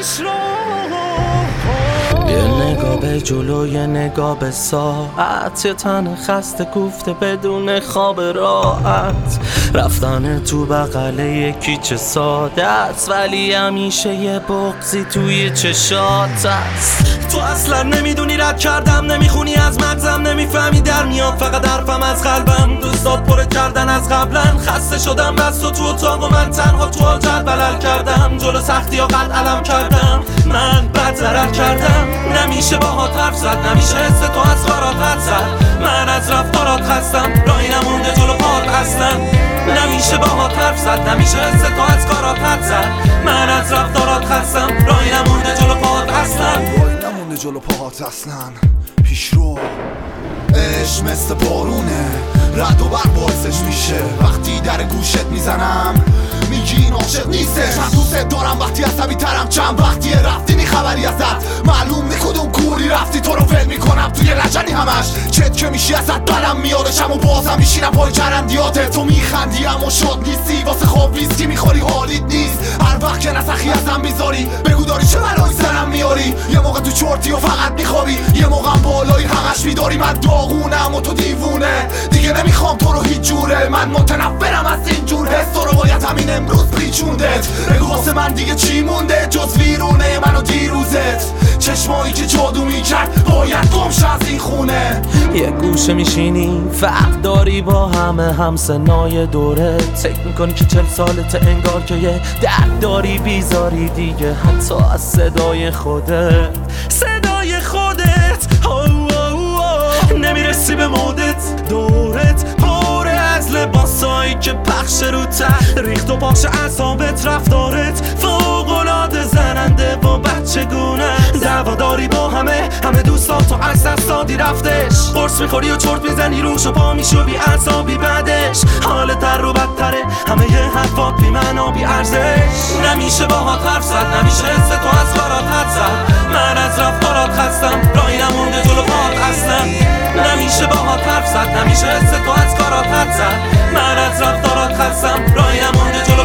یه نگاه به جلو یه نگاه به ساعت، یه تن خسته کوفته بدون خواب راحت، رفتن تو بغل یکی چه ساده است ولی همیشه یه بغضی توی چشات است. تو اصلا نمیدونی رد کردم، نمیخونی از مغزم، نمیفهمی در میاد فقط حرفم از قلبم. دوستات پر کردن از قبلا، خسته شدم بس تو اتاق و من تنها تو حاجت بلل کردم. جلو سختی ها قد علم کردم، من بد ضرر کردم. نمیشه باهات حرف زد، نمیشه حس تو از کارات رد زد. من از رفتارات خستم، راهی نمونده جلو پات اصلا. نمیشه باهات حرف زد، نمیشه حس تو از کارات رد زد. من از رفتارات خستم، راهی نمونده جلو پات اصلا. راهی نمونده جلو پات اصلا. پیش رو عشق مثل بارونه، رد و برق باعثش میشه. وقتی در گوشت میزنم میگی این عاشق نیستش. من دوست دارم وقتی عصبی ترم، چند وقتیه رفتی نی خبری ازت. معلوم نی کدوم کوری رفتی، تو رو ول میکنم توی لجنی همش. چت که میشی ازت بدم میادشم و بازم میشینم پای چرندیاته. تو میخندی اما شاد نیستی، واسه خواب ویسکی میخوری حالیت نیست. هر وقت که نسخی ازم میذاری بگو داری چه بلایی سرم میاری. یه موقع تو چرتی و فقط میخوابی، یه موقع بالایی همش میداری. من داغونم و تو دیوونه، دیگه نمیخوام تو رو هیچ جوره. من متنفرم از این جور حس، تو رو باید همین امروز پیچوندت. بگو واسه من دیگه چی مونده جز ویرونه من و دیروزت. چشمایی که جادو میکرد باید گمش از این خونه. یه گوشه میشینی فرق داری با همه همسنای دورت. فکر میکنی که 40 سالت انگار که یه درد داری بیزاری دیگه حتی از صدای خودت. صدای خودت نمیرسی به مودت. دورت پاره از لباسایی که پخش رو ته ریخت و پاش اعصابت. رفتارت فوق‌العاده زننده و بچگونه. دعواداری با همه دوستات تو از دست دادی رفتش. قرص میخوری و چرت میزنی روش و پا میشو بی اعصابی بعدش. حالت در رو بدتره، همه یه حرفات بی معنا بی ارزش. نمیشه باهات حرف زد، نمیشه حس تو از کارات رد زد. من از رفتارات خستم، راهی نمونده جلو پات اصلا. نمیشه باهات حرف زد، نمیشه حس تو از کارات رد زد. من از رفتارات خستم، راهی نمونده جلو